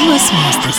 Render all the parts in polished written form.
Gyvas miestas.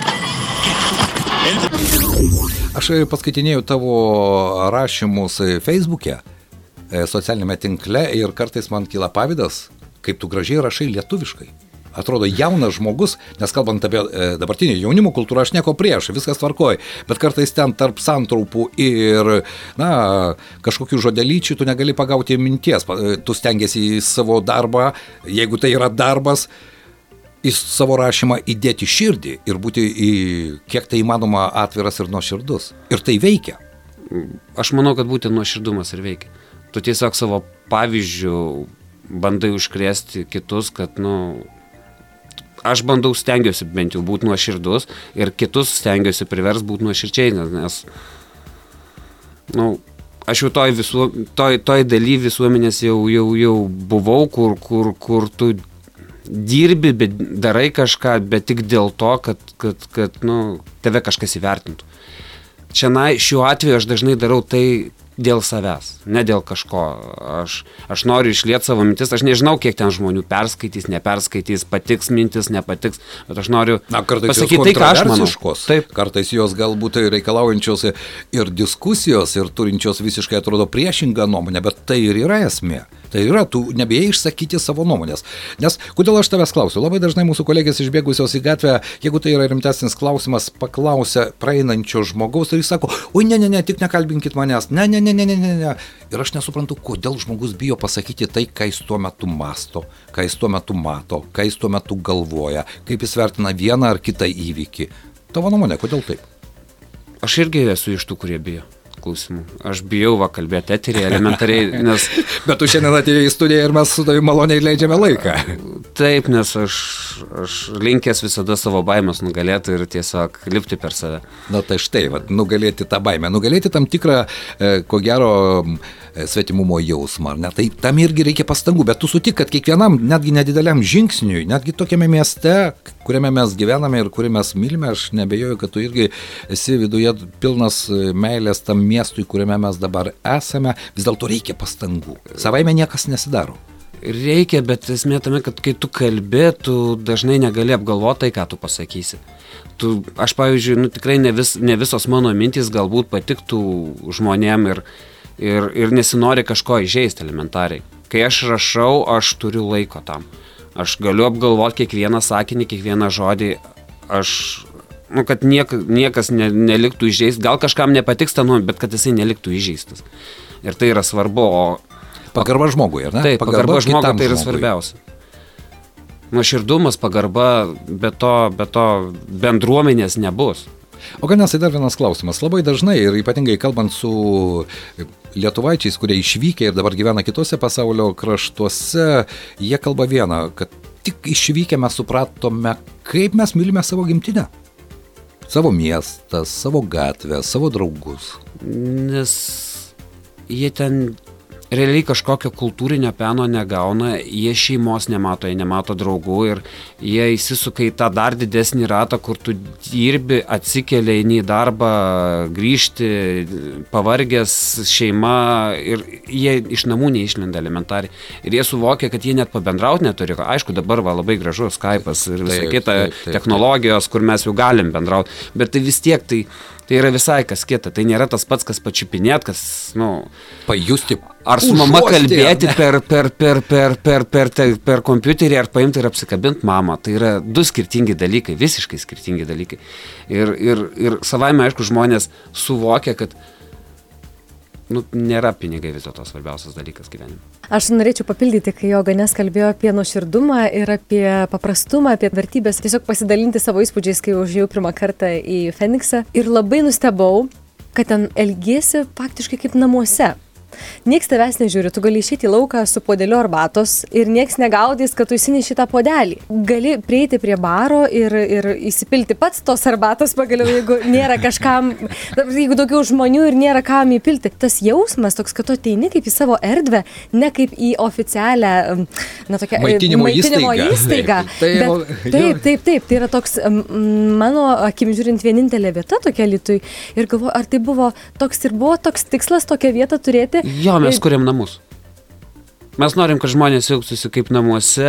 Aš paskaitinėjau tavo rašymus Facebook'e, socialinėme tinkle ir kartais man kyla pavydas, kaip tu gražiai rašai lietuviškai. Atrodo jaunas žmogus, nes kalbant apie dabartinį jaunimo kultūrą, aš nieko prieš, viskas tvarkoj, bet kartais ten tarp santraupų ir, kažkokių žodelyčių tu negali pagauti minties, tu stengiasi į savo darbą, jeigu tai yra darbas, į savo rašymą įdėti širdį ir būti kiek tai įmanoma atviras ir nuoširdus. Ir tai veikia. Aš manau, kad būtent nuoširdumas ir veikia. Tu tiesiog savo pavyzdžių bandai užkrėsti kitus, kad, aš stengiuosi bent jau būti nuoširdus ir kitus stengiuosi privers būti nuoširdžiai, nes aš jau toj daly visuomenės jau buvau, kur tu dirbi, bet darai kažką, bet tik dėl to, kad tave kažkas įvertintų. Šiuo atveju aš dažnai darau tai dėl savęs, ne dėl kažko. Aš noriu išlieti savo mintis, aš nežinau, kiek ten žmonių perskaitys, neperskaitys, patiks mintis, nepatiks, bet aš noriu pasakyti tai, ką aš manau. Taip. Kartais jos galbūt reikalaujančios ir diskusijos, ir turinčios visiškai atrodo priešingą nuomonę, bet tai ir yra esmė. Tai yra, tu nebijai išsakyti savo nuomonės. Nes, kodėl aš tavęs klausiu? Labai dažnai mūsų kolegės išbėgusios į gatvę, jeigu tai yra rimtesnis klausimas, paklausia praeinančio žmogaus ir jis sako, oi, ne, tik nekalbinkit manęs, ne. Ir aš nesuprantu, kodėl žmogus bijo pasakyti tai, ką jis tuo metu masto, ką jis tuo metu mato, ką jis tuo metu galvoja, kaip jis vertina vieną ar kitą įvykį. Tavo nuomonė, kodėl taip? Aš irgi esu iš tų, kurie bijo klausimų. Aš bijau kalbėti eterį elementariai, nes... Bet tu šiandien atėjai į studiją ir mes su tavimi maloniai leidžiame laiką. Taip, nes aš linkęs visada savo baimės nugalėti ir tiesiog lipti per save. Tai štai, nugalėti tą baimę, nugalėti tam tikrą, ko gero, svetimumo jausmą, ar ne? Tai tam irgi reikia pastangų, bet tu sutik, kad kiekvienam, netgi nedideliam žingsniui, netgi tokiame mieste, kuriame mes gyvename ir kurį mes mylime, aš nebejoju, kad tu irgi esi viduje pilnas meilės tam miestui, kuriame mes dabar esame, vis dėlto reikia pastangų. Savaime niekas nesidaro. Reikia, bet esmė tame, kad kai tu kalbi, tu dažnai negali apgalvoti tai, ką tu pasakysi. Aš, pavyzdžiui, tikrai ne visos mano mintys galbūt patiktų žmonėm ir nesinori kažko įžeisti elementariai. Kai aš rašau, aš turiu laiko tam. Aš galiu apgalvoti kiekvieną sakinį, kiekvieną žodį. Kad niekas neliktų įžeistas. Gal kažkam nepatiks ta nuomonė, bet kad jisai neliktų įžeistas. Ir tai yra svarbu. Pagarba žmogui, ar ne? Taip, pagarba žmogui tai yra svarbiausia. Nuoširdumas, pagarba, be to bendruomenės nebus. O Ganesai, dar vienas klausimas. Labai dažnai ir ypatingai kalbant su lietuvaičiais, kurie išvykę ir dabar gyvena kitose pasaulio kraštuose, jie kalba vieną, kad tik išvykę mes supratome, kaip mes mylime savo gimtinę. Savo miestą, savo gatvę, savo draugus. Nes jie ten realiai kažkokio kultūrinio peno negauna, jie šeimos nemato, jie nemato draugų ir jie įsisuka į tą dar didesnį ratą, kur tu dirbi, atsikeli, eini į darbą, grįžti, pavargęs šeima ir jie iš namų neišlenda elementariai. Ir jie suvokia, kad jie net pabendrauti neturi. Aišku, dabar labai gražu Skype'as ir visa kita technologijos, kur mes jau galim bendrauti, bet tai vis tiek tai yra visai kas kita. Tai nėra tas pats, kas pačiupinėt, kas, pajusti. Ar su mama kalbėti per kompiuterį, ar paimti ir apsikabinti mamą. Tai yra du skirtingi dalykai, visiškai skirtingi dalykai. Ir savaime, aišku, žmonės suvokia, kad nėra pinigai vis dėlto svarbiausias dalykas gyvenime. Aš norėčiau papildyti, kai Ganes kalbėjo apie nuoširdumą ir apie paprastumą, apie vertybės, tiesiog pasidalinti savo įspūdžiais, kai užėjau pirmą kartą į Feniksą ir labai nustebau, kad ten elgiesi faktiškai kaip namuose. Nieks tavęs nežiūri, tu gali išeiti į lauką su podeliu arbatos ir nieks negaudys, kad tu įsineši tą podelį. Gali prieiti prie baro ir įsipilti pats tos arbatos pagaliau, jeigu nėra kažkam, jeigu daugiau žmonių ir nėra kam įpilti. Tas jausmas toks, kad tu ateini kaip į savo erdvę, ne kaip į oficialią tokią maitinimo įstaigą. Taip, tai yra toks, mano akim žiūrint, vienintelė vieta tokia Alytuj. Ir galvoju, ar tai buvo toks tikslas tokią vietą turėti? Jo, mes kuriam namus. Mes norim, kad žmonės jaustųsi kaip namuose,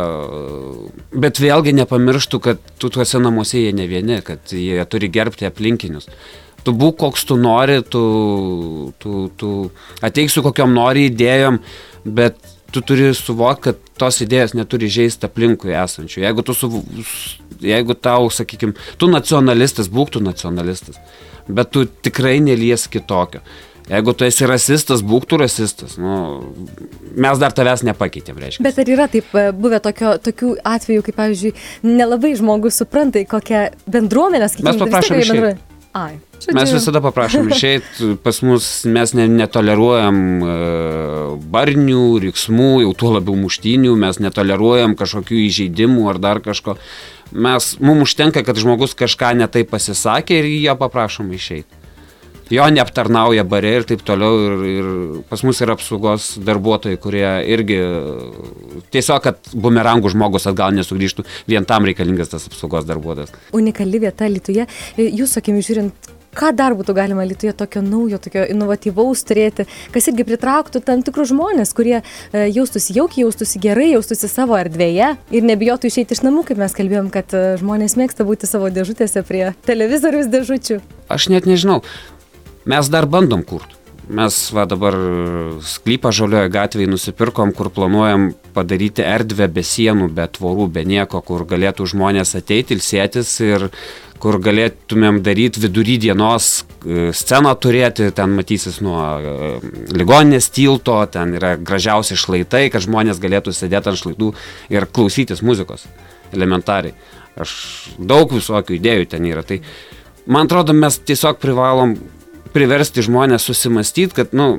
bet vėlgi nepamirštų, kad tu tuose namuose jie ne vieni, kad jie turi gerbti aplinkinius. Tu būk koks tu nori, tu ateik su kokiom nori idėjom, bet tu turi suvokti, kad tos idėjos neturi žeisti aplinkui esančių. Jeigu tau, sakykime, tu nacionalistas, būk tu nacionalistas, bet tu tikrai nelies kitokio. Jeigu tu esi rasistas, būk tu rasistas. Mes dar tavęs nepakeitėm, reiškia. Bet ar yra taip buvę tokių atvejų, kaip, pavyzdžiui, nelabai žmogus supranta, kokią bendruomenę, sakykime, mes paprašom išeiti. Mes visada paprašom išeiti, pas mus mes netoleruojam barnių, riksmų, jau tuo labiau muštynių, mes netoleruojam kažkokių įžeidimų ar dar kažko. Mums užtenka, kad žmogus kažką netai pasisakė ir jį paprašom išeiti. Jo neaptarnauja bare ir taip toliau ir pas mus yra apsaugos darbuotojai, kurie irgi tiesiog, kad bumerangų žmogus atgal nesugrįžtų, vien tam reikalingas tas apsaugos darbuotojas. Unikali vieta Alytuje, jūsų akimis žiūrint, ką dar būtų galima Alytuje tokio naujo, tokio inovatyvaus turėti, kas irgi pritrauktų tam tikrus žmonės, kurie jaustųsi jaukiai, jaustųsi gerai, jaustųsi savo erdvėje ir nebijotų išeiti iš namų, kaip mes kalbėjom, kad žmonės mėgsta būti savo dėžutėse prie televizoriaus dėžučių. Aš net nežinau. Mes dar bandom kurti. Mes dabar sklypą Žaliojoje gatvėje nusipirkom, kur planuojam padaryti erdvę be sienų, be tvorų, be nieko, kur galėtų žmonės ateiti, ilsėtis ir kur galėtumėm daryti vidury dienos sceną turėti, ten matysis nuo ligoninės tilto, ten yra gražiausi šlaitai, kad žmonės galėtų sėdėti ant šlaitų ir klausytis muzikos elementariai. Daug visokių idėjų ten yra. Tai, man atrodo, mes tiesiog privalom priversti žmonės susimastyti,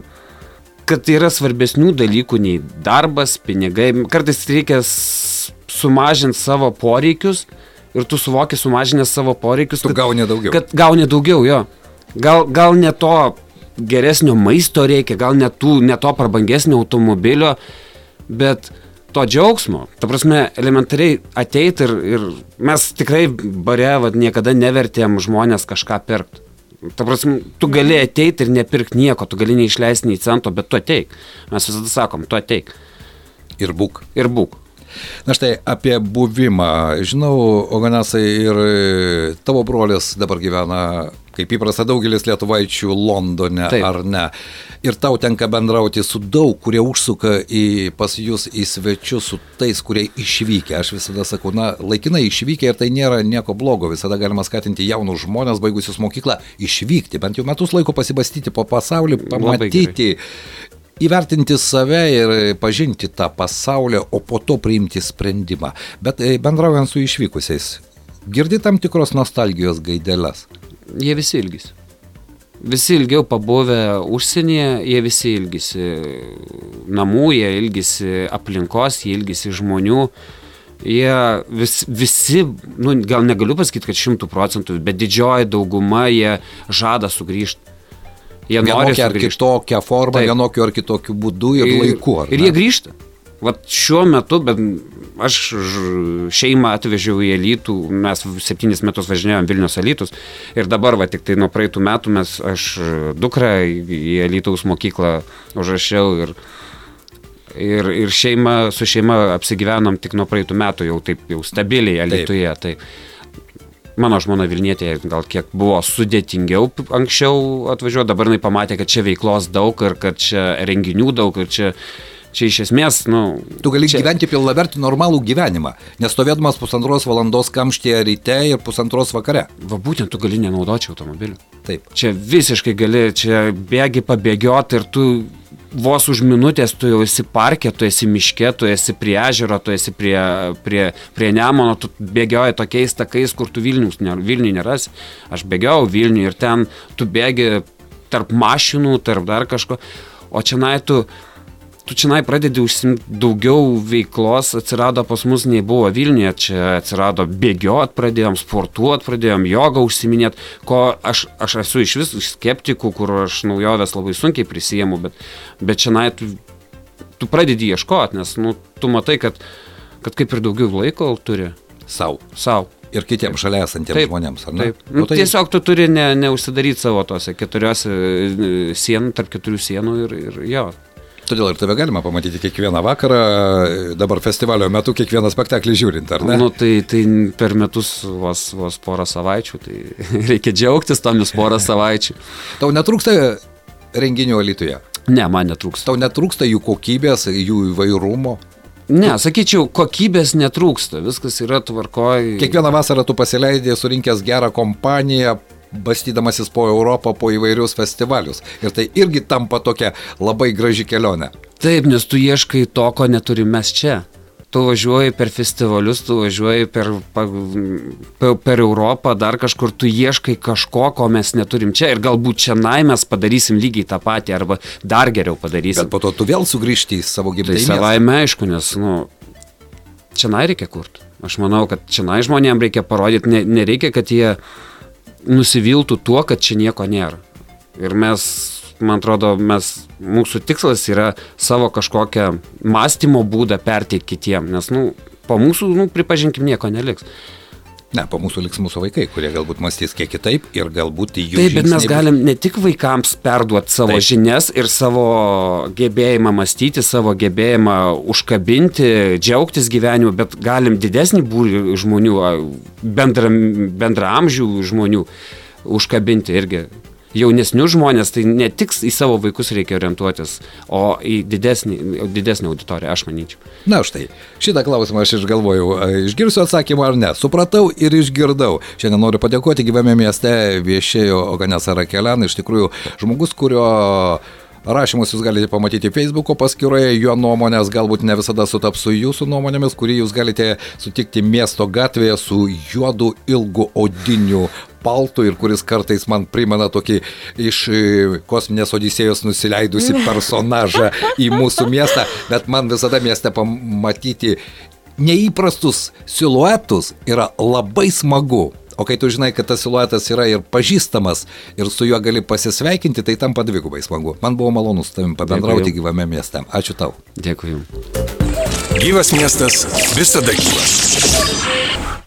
kad yra svarbesnių dalykų nei darbas, pinigai. Kartais reikia sumažinti savo poreikius ir tu suvoki sumažinęs savo poreikius. Tu gauni daugiau. Kad gauni daugiau, jo. Gal ne to geresnio maisto reikia, gal ne to prabangesnio automobilio, bet to džiaugsmo. Ta prasme, elementariai ateiti ir mes tikrai bare niekada nevertėm žmonės kažką pirkti. Ta prasme, tu gali ateiti ir nepirkti nieko, tu gali neišleisti nei cento, bet tu ateik. Mes visada sakom, tu ateik. Ir būk. Ir būk. Na štai, apie buvimą. Žinau, Oganasai, ir tavo brolis dabar gyvena, kaip įprasta daugelis lietuvaičių, Londone. Taip. Ar ne? Ir tau tenka bendrauti su daug, kurie užsuka pas jūs į svečius, su tais, kurie išvykę. Aš visada sakau, laikinai išvykę ir tai nėra nieko blogo. Visada galima skatinti jaunus žmonės, baigusius mokyklą, išvykti. Bent jau metus laiko pasibastyti po pasaulį, pamatyti, įvertinti save ir pažinti tą pasaulį, o po to priimti sprendimą. Bet bendraujant su išvykusiais, girdi tam tikros nostalgijos gaideles? Jie visi ilgisi. Visi ilgiau pabuvę užsienyje, jie visi ilgisi namų, jie ilgisi aplinkos, jie ilgisi žmonių. Jie visi, gal negaliu pasakyti, kad 100%, bet didžioji dauguma jie žada sugrįžti. Jie vienokia ar kitokia forma, vienokiu ar kitokiu būdu ir laiku. Ir jie grįžta. Vat šiuo metu, bet aš šeimą atvežiau į Alytų, mes 7 metus važinėjom Vilnius Alytus ir dabar tik tai nuo praeitų metų aš dukrą į Alytaus mokyklą užrašiau ir su šeima apsigyvenom tik nuo praeitų metų jau stabiliai Alytuje. Tai mano žmona Vilnietė gal kiek buvo sudėtingiau anksčiau atvažiuoti, dabar jinai pamatė, kad čia veiklos daug ir kad čia renginių daug ir čia iš esmės, Tu gali gyventi pilnavertį normalų gyvenimą, nestovėdamas 1,5 valandos kamštyje ryte ir 1,5 vakare. Būtent tu gali nenaudoti automobilių. Taip. Čia visiškai gali, čia bėgi pabėgioti ir tu vos už minutės tu jau esi parke, tu esi miške, tu esi prie ežero, tu esi prie Nemuno, tu bėgioji tokiais takais, kur tu Vilniui nerasi. Aš bėgiojau Vilniui ir ten tu bėgi tarp mašinų, tarp dar kažko, o čionai tu čionai pradedi užsimti daugiau veiklos, atsirado pas mus nei buvo Vilniuje, čia atsirado bėgiot pradėjom, sportuot pradėjom, jogą užsiminėt, ko aš esu iš vis skeptikų, kur aš naujovės labai sunkiai prisijėmu, bet čionai tu pradedi ieškoti, nes tu matai, kad kaip ir daugiau laiko turi sau. Ir kitiems šalia esantiems žmonėms, ar ne? Taip. Tiesiog tu turi neužsidaryti savo tose 4 sienų, tarp 4 sienų ir jo. Todėl ir tave galima pamatyti kiekvieną vakarą, dabar festivalio metu kiekvieną spektaklį žiūrint, ar ne? Nu, tai per metus vos porą savaičių, tai reikia džiaugtis tomis porą savaičių. Tau netrūksta renginių Alytuje? Ne, man netrūksta. Tau netrūksta jų kokybės, jų įvairumo? Ne, sakyčiau, kokybės netrūksta, viskas yra tvarkoj. Kiekvieną vasarą tu pasileidai surinkęs gerą kompaniją, bastydamasis po Europą, po įvairius festivalius. Ir tai irgi tampa tokia labai graži kelionė. Taip, nes tu ieškai to, ko neturim mes čia. Tu važiuoji per festivalius, tu važiuoji per Europą, dar kažkur tu ieškai kažko, ko mes neturim čia. Ir galbūt čionai mes padarysim lygiai tą patį, arba dar geriau padarysim. Bet po to tu vėl sugrįžti į savo gimtąjį miestą. Tai savaime aišku, nes, čionai reikia kurti. Aš manau, kad čionai žmonėms reikia parodyti, nereikia, kad jie nusiviltų tuo, kad čia nieko nėra. Ir mes, man atrodo, mūsų tikslas yra savo kažkokią mąstymo būdą perteikti kitiem, nes, po mūsų, pripažinkim, nieko neliks. Ne, po mūsų liks mūsų vaikai, kurie galbūt mąstys kiek kitaip ir galbūt jų taip, bet mes galim ne tik vaikams perduoti savo žinias ir savo gebėjimą mąstyti, savo gebėjimą užkabinti, džiaugtis gyvenimu, bet galim didesnį būrį žmonių, bendraamžių žmonių užkabinti irgi. Jaunesnius žmonės, tai ne tik į savo vaikus reikia orientuotis, o į didesnį auditoriją, aš manyčiau. Na štai, šitą klausimą aš išgalvojau, išgirsiu atsakymą ar ne, supratau ir išgirdau. Šiandien noriu padėkoti, gyvame mieste viešėjo Oganesa Rakelian, iš tikrųjų žmogus, kurio rašymus jūs galite pamatyti Facebooko paskyroje, jo nuomonės galbūt ne visada sutaps su jūsų nuomonėmis, kurį jūs galite sutikti miesto gatvėje su juodu ilgu odiniu paltu ir kuris kartais man primena tokį iš kosminės odisėjos nusileidusi personažą į mūsų miestą, bet man visada mieste pamatyti neįprastus siluetus yra labai smagu. O kai tu žinai, kad tas siluetas yra ir pažįstamas ir su juo gali pasisveikinti, tai tampa dvigubai smagu. Man buvo malonu su tavim pabendrauti gyvame mieste. Ačiū tau. Dėkui jums. Gyvas miestas visada gyvas.